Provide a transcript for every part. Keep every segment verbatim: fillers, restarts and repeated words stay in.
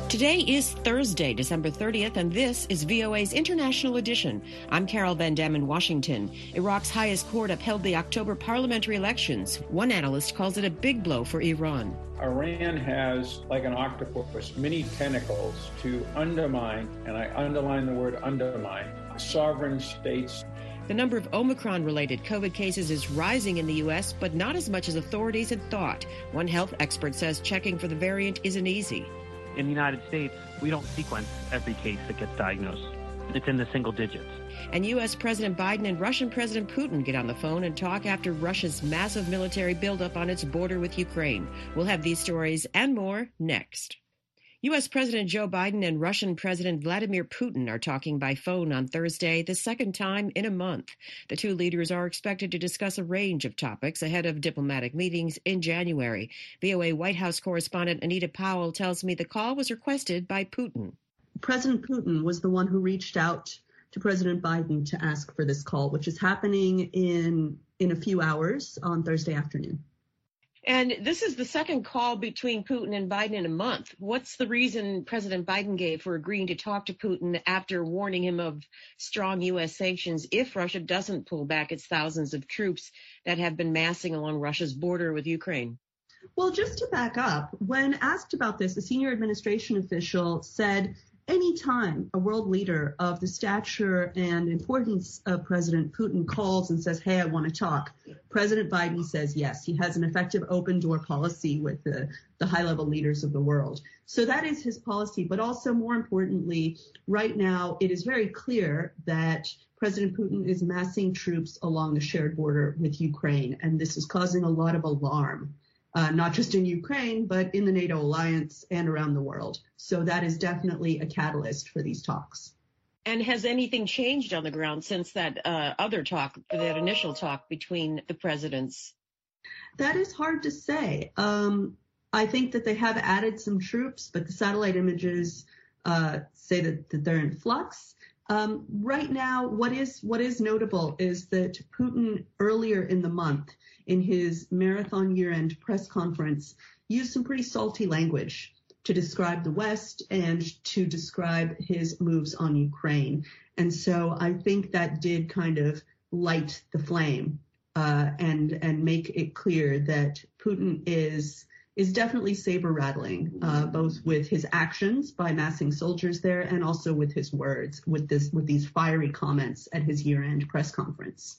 Today is Thursday, December thirtieth, and this is V O A's International Edition. I'm Carol Van Dam in Washington. Iraq's highest court upheld the October parliamentary elections. One analyst calls it a big blow for Iran. Iran has, like an octopus, many tentacles to undermine, and I underline the word undermine, sovereign states. The number of Omicron-related COVID cases is rising in the U S, but not as much as authorities had thought. One health expert says checking for the variant isn't easy. In the United States, we don't sequence every case that gets diagnosed. It's in the single digits. And U S President Biden and Russian President Putin get on the phone and talk after Russia's massive military buildup on its border with Ukraine. We'll have these stories and more next. U S President Joe Biden and Russian President Vladimir Putin are talking by phone on Thursday, the second time in a month. The two leaders are expected to discuss a range of topics ahead of diplomatic meetings in January. V O A White House correspondent Anita Powell tells me the call was requested by Putin. President Putin was the one who reached out to President Biden to ask for this call, which is happening in, in a few hours on Thursday afternoon. And this is the second call between Putin and Biden in a month. What's the reason President Biden gave for agreeing to talk to Putin after warning him of strong U S sanctions if Russia doesn't pull back its thousands of troops that have been massing along Russia's border with Ukraine? Well, just to back up, when asked about this, a senior administration official said, anytime a world leader of the stature and importance of President Putin calls and says, hey, I want to talk, President Biden says yes. He has an effective open door policy with the, the high-level leaders of the world. So that is his policy. But also, more importantly, right now, it is very clear that President Putin is massing troops along the shared border with Ukraine, and this is causing a lot of alarm. Uh, not just in Ukraine, but in the NATO alliance and around the world. So that is definitely a catalyst for these talks. And has anything changed on the ground since that uh, other talk, that initial talk between the presidents? That is hard to say. Um, I think that they have added some troops, but the satellite images uh, say that, that they're in flux. Um, right now, what is what is notable is that Putin earlier in the month, in his marathon year-end press conference, used some pretty salty language to describe the West and to describe his moves on Ukraine. And so I think that did kind of light the flame uh, and and make it clear that Putin is is definitely saber-rattling, uh, both with his actions by massing soldiers there and also with his words, with this with these fiery comments at his year-end press conference.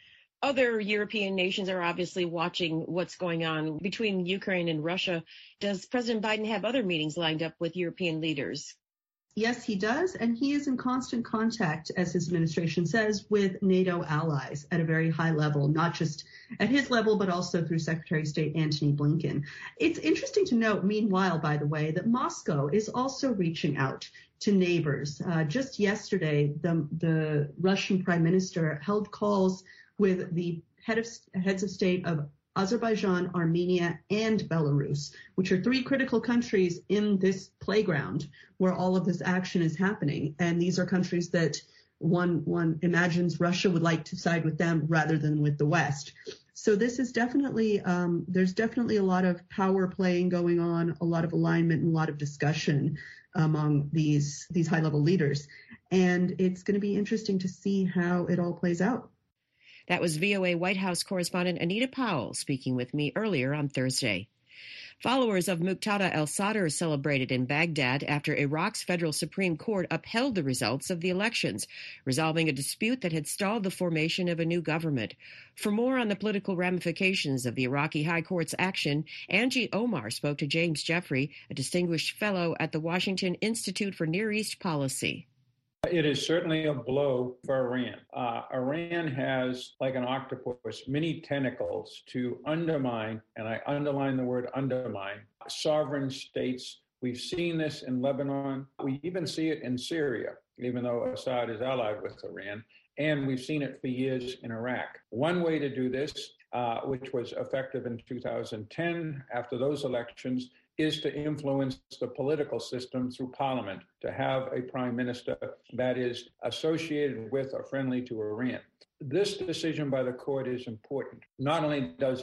Other European nations are obviously watching what's going on between Ukraine and Russia. Does President Biden have other meetings lined up with European leaders? Yes, he does. And he is in constant contact, as his administration says, with NATO allies at a very high level, not just at his level, but also through Secretary of State Antony Blinken. It's interesting to note, meanwhile, by the way, that Moscow is also reaching out to neighbors. Uh, just yesterday, the, the Russian prime minister held calls with the head of, heads of state of Azerbaijan, Armenia, and Belarus, which are three critical countries in this playground where all of this action is happening. And these are countries that one one imagines Russia would like to side with them rather than with the West. So this is definitely, um, there's definitely a lot of power playing going on, a lot of alignment and a lot of discussion among these, these high-level leaders. And it's going to be interesting to see how it all plays out. That was V O A White House correspondent Anita Powell speaking with me earlier on Thursday. Followers of Muqtada al-Sadr celebrated in Baghdad after Iraq's federal Supreme Court upheld the results of the elections, resolving a dispute that had stalled the formation of a new government. For more on the political ramifications of the Iraqi High Court's action, Angie Omar spoke to James Jeffrey, a distinguished fellow at the Washington Institute for Near East Policy. It is certainly a blow for Iran. Uh, Iran has, like an octopus, many tentacles to undermine, and I underline the word undermine, sovereign states. We've seen this in Lebanon. We even see it in Syria, even though Assad is allied with Iran. And we've seen it for years in Iraq. One way to do this, uh, which was effective in two thousand ten, after those elections, is to influence the political system through parliament, to have a prime minister that is associated with or friendly to Iran. This decision by the court is important. Not only does it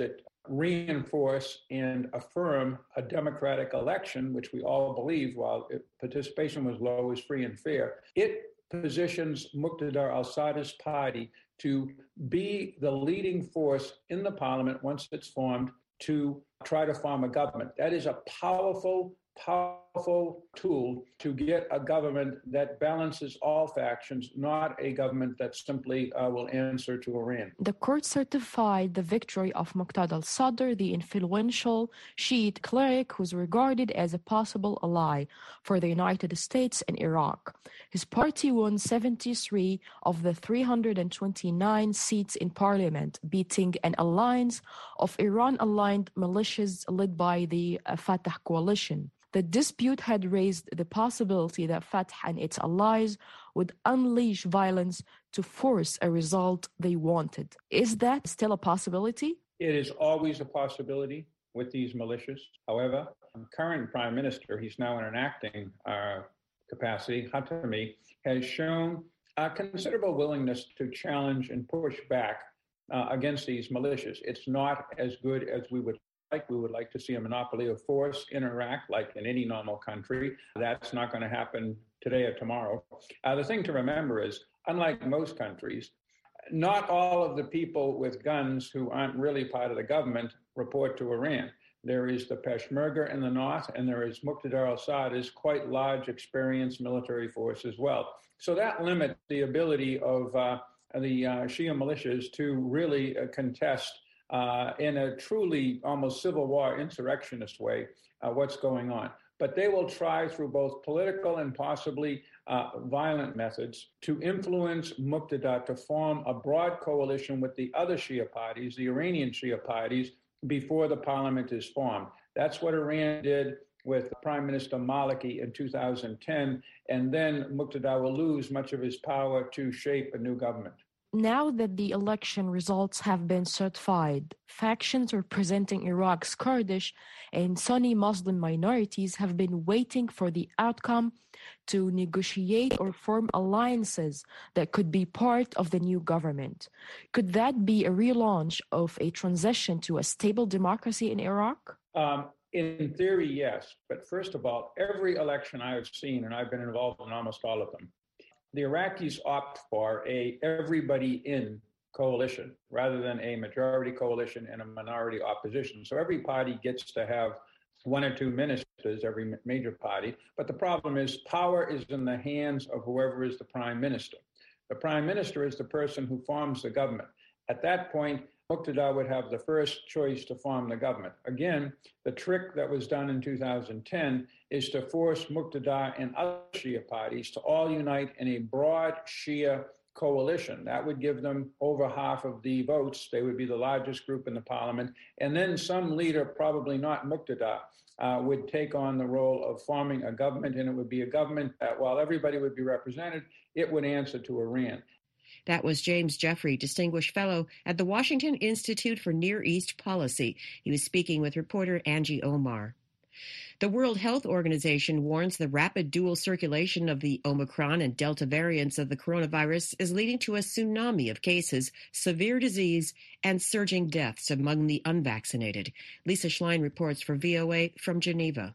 reinforce and affirm a democratic election, which we all believe, while participation was low, is free and fair. It positions Muqtada al-Sadr's party to be the leading force in the parliament once it's formed to try to form a government. That is a powerful, powerful tool to get a government that balances all factions, not a government that simply uh, will answer to Iran. The court certified the victory of Muqtada al-Sadr, the influential Shiite cleric who's regarded as a possible ally for the United States and Iraq. His party won seventy-three of the three hundred twenty-nine seats in parliament, beating an alliance of Iran-aligned militias led by the uh, Fatah coalition. The dispute had raised the possibility that Fatah and its allies would unleash violence to force a result they wanted. Is that still a possibility? It is always a possibility with these militias. However, the current prime minister, he's now in an acting uh, capacity, Khatami, has shown a considerable willingness to challenge and push back uh, against these militias. It's not as good as we would like. We would like to see a monopoly of force in Iraq, like in any normal country. That's not going to happen today or tomorrow. Uh, the thing to remember is, unlike most countries, not all of the people with guns who aren't really part of the government report to Iran. There is the Peshmerga in the north, and there is Muqtada al-Sadr's quite large, experienced military force as well. So that limits the ability of uh, the uh, Shia militias to really uh, contest Uh, in a truly almost Civil War insurrectionist way, uh, what's going on. But they will try through both political and possibly uh, violent methods to influence Muqtada to form a broad coalition with the other Shia parties, the Iranian Shia parties, before the parliament is formed. That's what Iran did with Prime Minister Maliki in two thousand ten, and then Muqtada will lose much of his power to shape a new government. Now that the election results have been certified, factions representing Iraq's Kurdish and Sunni Muslim minorities have been waiting for the outcome to negotiate or form alliances that could be part of the new government. Could that be a relaunch of a transition to a stable democracy in Iraq? Um, in theory, yes. But first of all, every election I have seen, and I've been involved in almost all of them, the Iraqis opt for a everybody in coalition rather than a majority coalition and a minority opposition. So every party gets to have one or two ministers, every major party. But the problem is power is in the hands of whoever is the prime minister. The prime minister is the person who forms the government. At that point, Muqtada would have the first choice to form the government. Again, the trick that was done in two thousand ten is to force Muqtada and other Shia parties to all unite in a broad Shia coalition. That would give them over half of the votes. They would be the largest group in the parliament. And then some leader, probably not Muqtada, uh, would take on the role of forming a government, and it would be a government that, while everybody would be represented, it would answer to Iran. That was James Jeffrey, Distinguished Fellow at the Washington Institute for Near East Policy. He was speaking with reporter Angie Omar. The World Health Organization warns the rapid dual circulation of the Omicron and Delta variants of the coronavirus is leading to a tsunami of cases, severe disease, and surging deaths among the unvaccinated. Lisa Schlein reports for V O A from Geneva.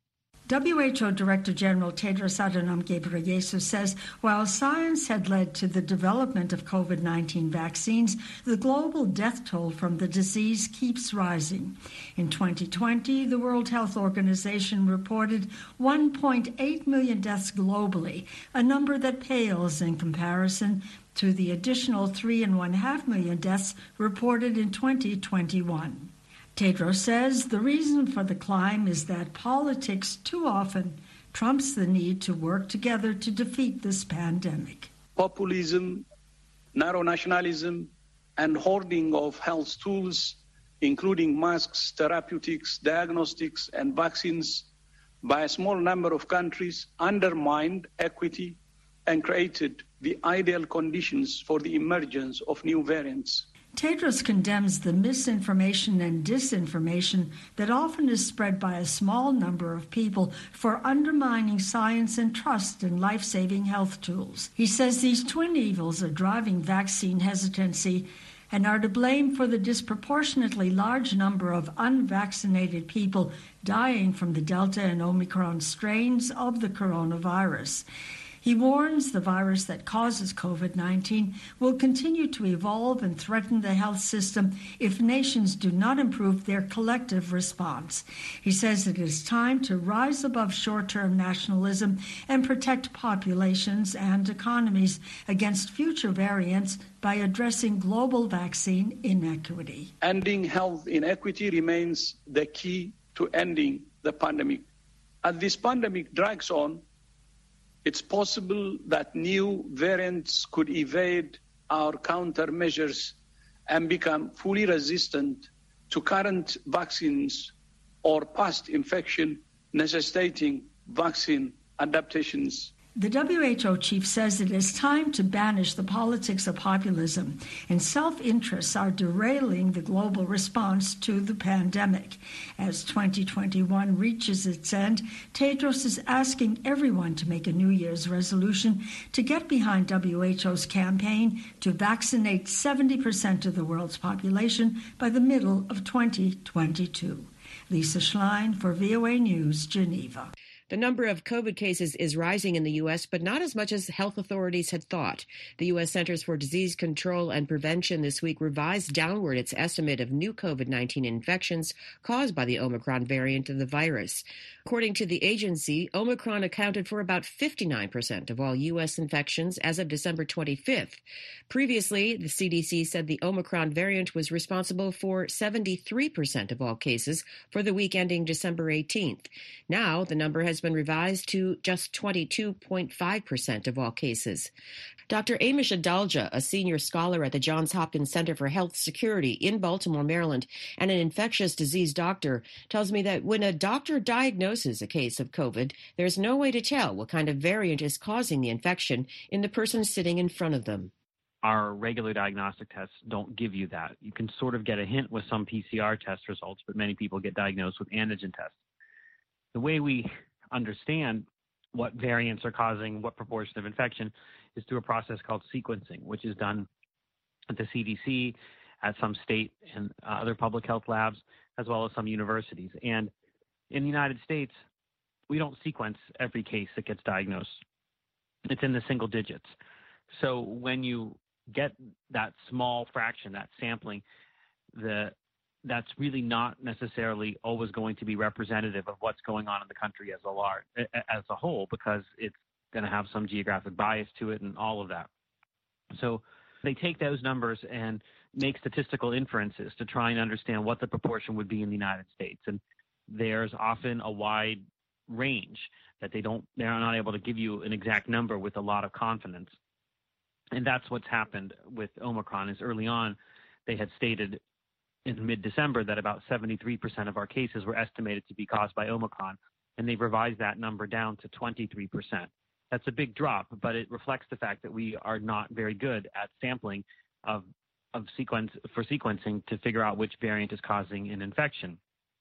W H O Director General Tedros Adhanom Ghebreyesus says while science had led to the development of COVID nineteen vaccines, the global death toll from the disease keeps rising. In twenty twenty, the World Health Organization reported one point eight million deaths globally, a number that pales in comparison to the additional three and one half million deaths reported in twenty twenty-one. Tedros says the reason for the climb is that politics too often trumps the need to work together to defeat this pandemic. Populism, narrow nationalism, and hoarding of health tools, including masks, therapeutics, diagnostics, and vaccines, by a small number of countries undermined equity and created the ideal conditions for the emergence of new variants. Tedros condemns the misinformation and disinformation that often is spread by a small number of people for undermining science and trust in life-saving health tools. He says these twin evils are driving vaccine hesitancy and are to blame for the disproportionately large number of unvaccinated people dying from the Delta and Omicron strains of the coronavirus. He warns the virus that causes COVID nineteen will continue to evolve and threaten the health system if nations do not improve their collective response. He says it is time to rise above short-term nationalism and protect populations and economies against future variants by addressing global vaccine inequity. Ending health inequity remains the key to ending the pandemic. As this pandemic drags on, it's possible that new variants could evade our countermeasures and become fully resistant to current vaccines or past infection necessitating vaccine adaptations. The W H O chief says it is time to banish the politics of populism, and self-interests are derailing the global response to the pandemic. As twenty twenty-one reaches its end, Tedros is asking everyone to make a New Year's resolution to get behind W H O's campaign to vaccinate seventy percent of the world's population by the middle of twenty twenty-two. Lisa Schlein for V O A News, Geneva. The number of COVID cases is rising in the U S, but not as much as health authorities had thought. The U S Centers for Disease Control and Prevention this week revised downward its estimate of new COVID nineteen infections caused by the Omicron variant of the virus. According to the agency, Omicron accounted for about fifty-nine percent of all U S infections as of December twenty-fifth. Previously, the C D C said the Omicron variant was responsible for seventy-three percent of all cases for the week ending December eighteenth. Now, the number has been revised to just twenty-two point five percent of all cases. Doctor Amish Adalja, a senior scholar at the Johns Hopkins Center for Health Security in Baltimore, Maryland, and an infectious disease doctor, tells me that when a doctor diagnoses a case of COVID, there's no way to tell what kind of variant is causing the infection in the person sitting in front of them. Our regular diagnostic tests don't give you that. You can sort of get a hint with some P C R test results, but many people get diagnosed with antigen tests. The way we understand what variants are causing what proportion of infection is through a process called sequencing, which is done at the C D C, at some state and uh, other public health labs, as well as some universities. And in the United States, we don't sequence every case that gets diagnosed. It's in the single digits. So when you get that small fraction, that sampling, the that's really not necessarily always going to be representative of what's going on in the country as a large, as a whole, because it's going to have some geographic bias to it and all of that. So they take those numbers and make statistical inferences to try and understand what the proportion would be in the United States. And there's often a wide range that they don't, they're not able to give you an exact number with a lot of confidence. And that's what's happened with Omicron is early on, they had stated in mid-December that about seventy-three percent of our cases were estimated to be caused by Omicron, and they've revised that number down to twenty-three percent. That's a big drop, but it reflects the fact that we are not very good at sampling of, of sequence for sequencing to figure out which variant is causing an infection.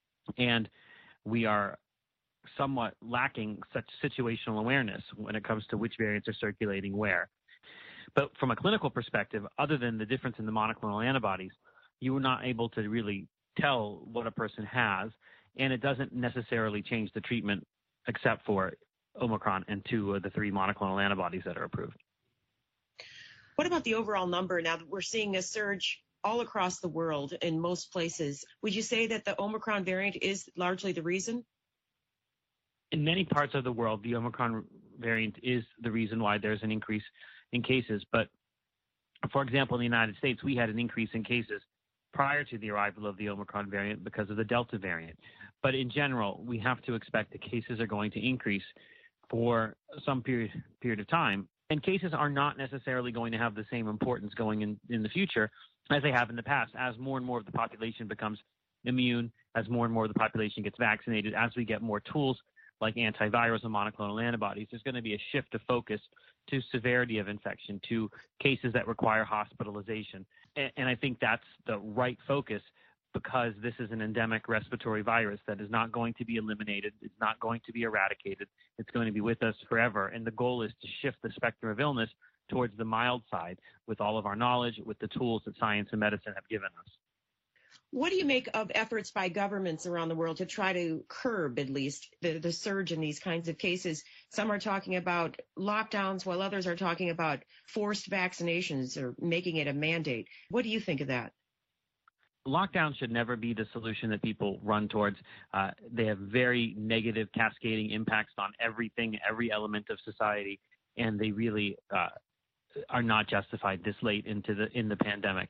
And we are somewhat lacking such situational awareness when it comes to which variants are circulating where. But from a clinical perspective, other than the difference in the monoclonal antibodies, you were not able to really tell what a person has, and it doesn't necessarily change the treatment except for Omicron and two of the three monoclonal antibodies that are approved. What about the overall number now that we're seeing a surge all across the world in most places? Would you say that the Omicron variant is largely the reason? In many parts of the world, the Omicron variant is the reason why there's an increase in cases. But, for example, in the United States, we had an increase in cases prior to the arrival of the Omicron variant because of the Delta variant. But in general, we have to expect that cases are going to increase for some period period of time. And cases are not necessarily going to have the same importance going in, in the future as they have in the past. As more and more of the population becomes immune, as more and more of the population gets vaccinated, as we get more tools like antivirals and monoclonal antibodies, there's going to be a shift of focus to severity of infection, to cases that require hospitalization. And, and I think that's the right focus because this is an endemic respiratory virus that is not going to be eliminated. It's not going to be eradicated. It's going to be with us forever. And the goal is to shift the spectrum of illness towards the mild side with all of our knowledge, with the tools that science and medicine have given us. What do you make of efforts by governments around the world to try to curb, at least, the, the surge in these kinds of cases? Some are talking about lockdowns, while others are talking about forced vaccinations or making it a mandate. What do you think of that? Lockdown should never be the solution that people run towards. Uh, they have very negative cascading impacts on everything, every element of society, and they really uh, are not justified this late into the in the pandemic.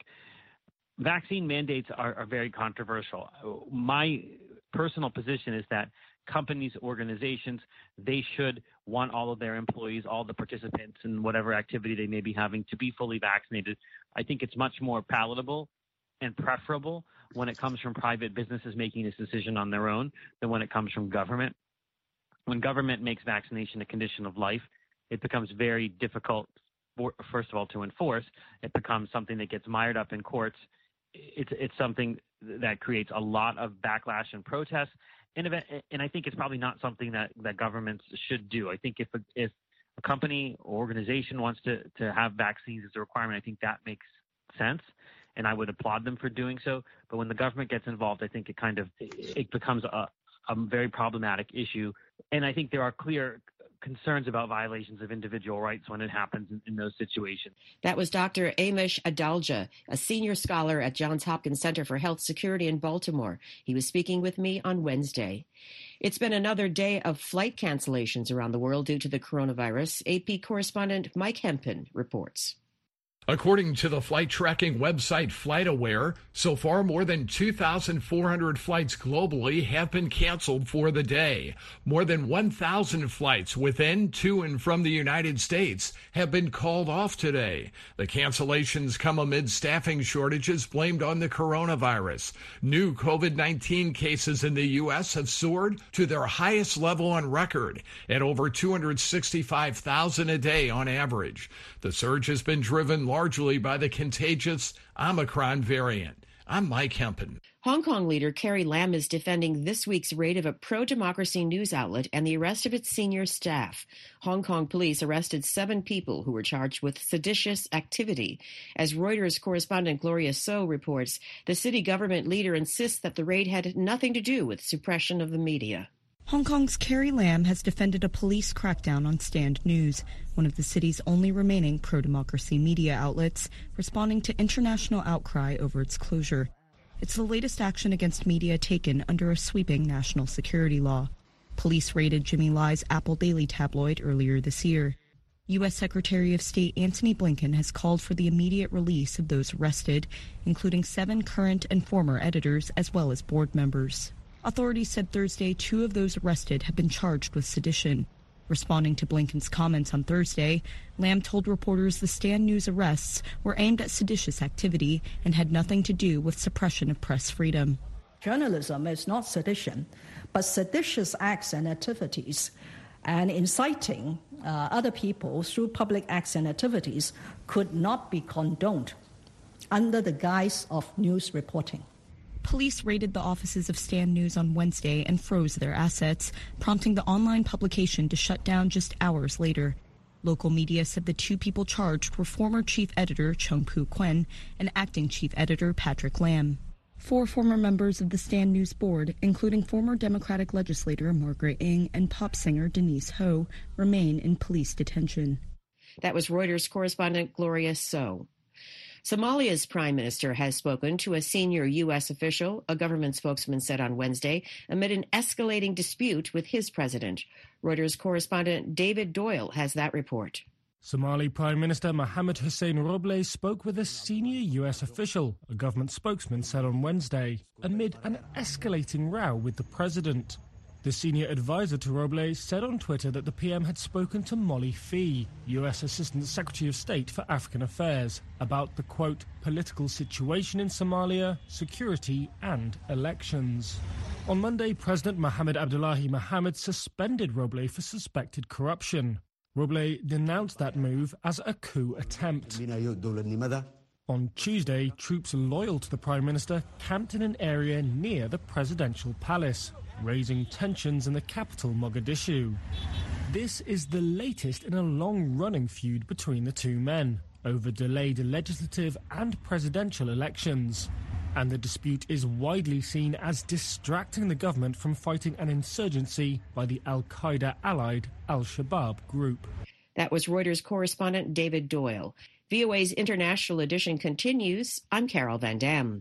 Vaccine mandates are, are very controversial. My personal position is that companies, organizations, they should want all of their employees, all the participants in whatever activity they may be having to be fully vaccinated. I think it's much more palatable and preferable when it comes from private businesses making this decision on their own than when it comes from government. When government makes vaccination a condition of life, it becomes very difficult, for, first of all, to enforce. It becomes something that gets mired up in courts. It's it's something that creates a lot of backlash and protests, and and I think it's probably not something that, that governments should do. I think if a, if a company or organization wants to, to have vaccines as a requirement, I think that makes sense, and I would applaud them for doing so. But when the government gets involved, I think it kind of it becomes a, a very problematic issue, and I think there are clear concerns about violations of individual rights when it happens in, in those situations. That was Doctor Amish Adalja, a senior scholar at Johns Hopkins Center for Health Security in Baltimore. He was speaking with me on Wednesday. It's been another day of flight cancellations around the world due to the coronavirus. A P correspondent Mike Hempen reports. According to the flight tracking website FlightAware, so far more than two thousand four hundred flights globally have been canceled for the day. More than one thousand flights within, to, and from the United States have been called off today. The cancellations come amid staffing shortages blamed on the coronavirus. New COVID nineteen cases in the U S have soared to their highest level on record at over two hundred sixty-five thousand a day on average. The surge has been driven largely by the contagious Omicron variant. I'm Mike Hempen. Hong Kong leader Carrie Lam is defending this week's raid of a pro-democracy news outlet and the arrest of its senior staff. Hong Kong police arrested seven people who were charged with seditious activity. As Reuters correspondent Gloria So reports, the city government leader insists that the raid had nothing to do with suppression of the media. Hong Kong's Carrie Lam has defended a police crackdown on Stand News, one of the city's only remaining pro-democracy media outlets, responding to international outcry over its closure. It's the latest action against media taken under a sweeping national security law. Police raided Jimmy Lai's Apple Daily tabloid earlier this year. U S Secretary of State Antony Blinken has called for the immediate release of those arrested, including seven current and former editors as well as board members. Authorities said Thursday two of those arrested have been charged with sedition. Responding to Blinken's comments on Thursday, Lam told reporters the Stand News arrests were aimed at seditious activity and had nothing to do with suppression of press freedom. Journalism is not sedition, but seditious acts and activities and inciting uh, other people through public acts and activities could not be condoned under the guise of news reporting. Police raided the offices of Stand News on Wednesday and froze their assets, prompting the online publication to shut down just hours later. Local media said the two people charged were former chief editor Chung Poo Kwen and acting chief editor Patrick Lam. Four former members of the Stand News board, including former Democratic legislator Margaret Ng and pop singer Denise Ho, remain in police detention. That was Reuters correspondent Gloria So. Somalia's prime minister has spoken to a senior U S official, a government spokesman said on Wednesday, amid an escalating dispute with his president. Reuters correspondent David Doyle has that report. Somali Prime Minister Mohamed Hussein Roble spoke with a senior U S official, a government spokesman said on Wednesday, amid an escalating row with the president. The senior advisor to Roble said on Twitter that the P M had spoken to Molly Fee, U S Assistant Secretary of State for African Affairs, about the, quote, political situation in Somalia, security and elections. On Monday, President Mohamed Abdullahi Mohamed suspended Roble for suspected corruption. Roble denounced that move as a coup attempt. On Tuesday, troops loyal to the Prime Minister camped in an area near the presidential palace, raising tensions in the capital, Mogadishu. This is the latest in a long-running feud between the two men over delayed legislative and presidential elections. And the dispute is widely seen as distracting the government from fighting an insurgency by the al-Qaeda-allied al-Shabaab group. That was Reuters correspondent David Doyle. V O A's International Edition continues. I'm Carol Van Dam.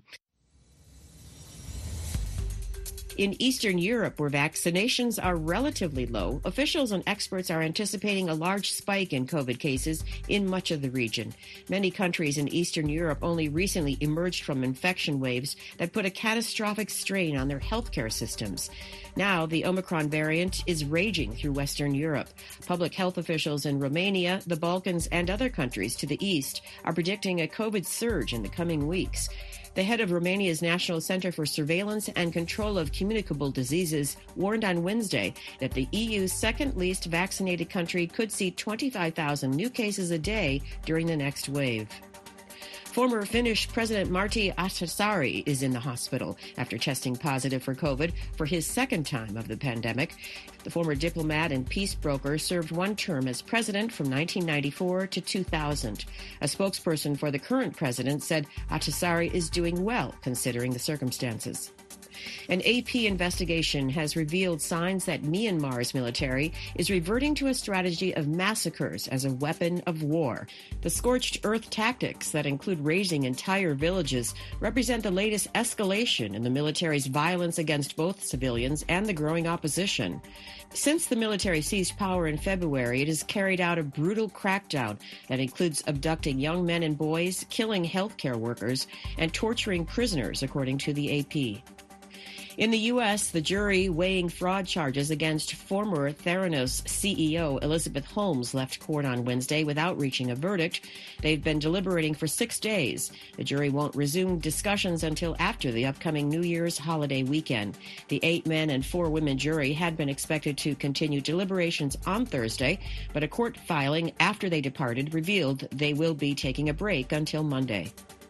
In Eastern Europe, where vaccinations are relatively low, officials and experts are anticipating a large spike in COVID cases in much of the region. Many countries in Eastern Europe only recently emerged from infection waves that put a catastrophic strain on their healthcare systems. Now, the Omicron variant is raging through Western Europe. Public health officials in Romania, the Balkans, and other countries to the east are predicting a COVID surge in the coming weeks. The head of Romania's National Center for Surveillance and Control of Communicable Diseases warned on Wednesday that the E U's second least vaccinated country could see twenty-five thousand new cases a day during the next wave. Former Finnish President Martti Ahtisaari is in the hospital after testing positive for COVID for his second time of the pandemic. The former diplomat and peace broker served one term as president from nineteen ninety-four to two thousand. A spokesperson for the current president said Ahtisaari is doing well considering the circumstances. An A P investigation has revealed signs that Myanmar's military is reverting to a strategy of massacres as a weapon of war. The scorched earth tactics that include razing entire villages represent the latest escalation in the military's violence against both civilians and the growing opposition. Since the military seized power in February, it has carried out a brutal crackdown that includes abducting young men and boys, killing healthcare workers, and torturing prisoners, according to the A P. In the U S, the jury weighing fraud charges against former Theranos C E O Elizabeth Holmes left court on Wednesday without reaching a verdict. They've been deliberating for six days. The jury won't resume discussions until after the upcoming New Year's holiday weekend. The eight men and four women jury had been expected to continue deliberations on Thursday, but a court filing after they departed revealed they will be taking a break until Monday.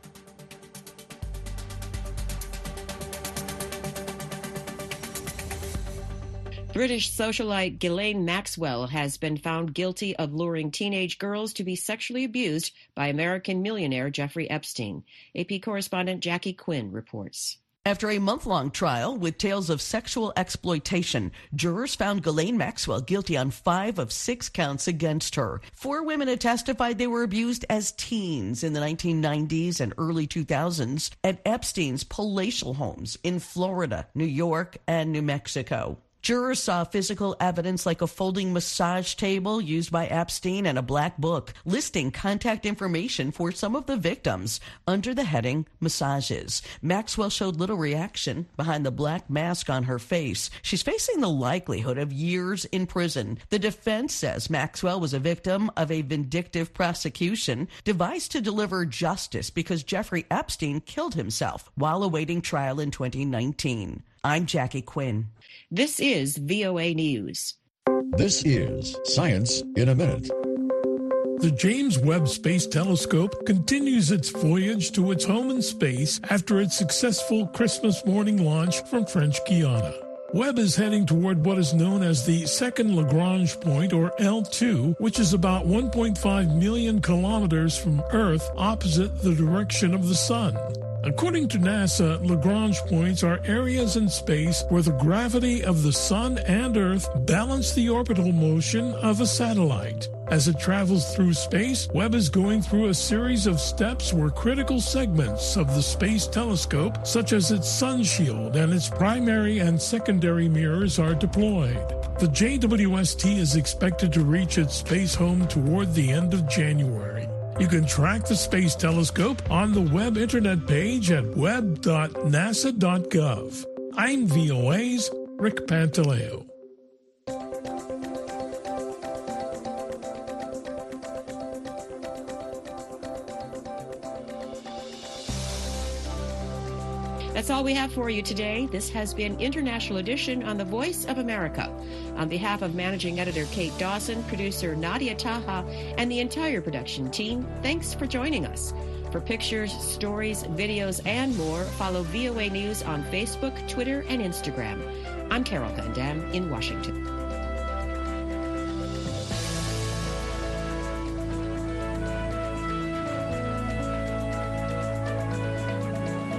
British socialite Ghislaine Maxwell has been found guilty of luring teenage girls to be sexually abused by American millionaire Jeffrey Epstein. A P correspondent Jackie Quinn reports. After a month-long trial with tales of sexual exploitation, jurors found Ghislaine Maxwell guilty on five of six counts against her. Four women had testified they were abused as teens in the nineteen nineties and early two thousands at Epstein's palatial homes in Florida, New York, and New Mexico. Jurors saw physical evidence like a folding massage table used by Epstein and a black book listing contact information for some of the victims under the heading massages. Maxwell showed little reaction behind the black mask on her face. She's facing the likelihood of years in prison. The defense says Maxwell was a victim of a vindictive prosecution devised to deliver justice because Jeffrey Epstein killed himself while awaiting trial in twenty nineteen. I'm Jackie Quinn. This is V O A News. This is Science in a Minute. The James Webb Space Telescope continues its voyage to its home in space after its successful Christmas morning launch from French Guiana. Webb is heading toward what is known as the second Lagrange point, or L two, which is about one point five million kilometers from Earth opposite the direction of the Sun. According to NASA, Lagrange points are areas in space where the gravity of the Sun and Earth balance the orbital motion of a satellite. As it travels through space, Webb is going through a series of steps where critical segments of the Space Telescope, such as its sun shield and its primary and secondary mirrors, are deployed. The J W S T is expected to reach its space home toward the end of January. You can track the Space Telescope on the Webb Internet page at web dot nasa dot gov. I'm V O A's Rick Pantaleo. That's all we have for you today. This has been International Edition on the Voice of America. On behalf of Managing Editor Kate Dawson, producer Nadia Taha, and the entire production team, thanks for joining us. For pictures, stories, videos, and more, follow V O A News on Facebook, Twitter, and Instagram. I'm Carol Van Dam in Washington.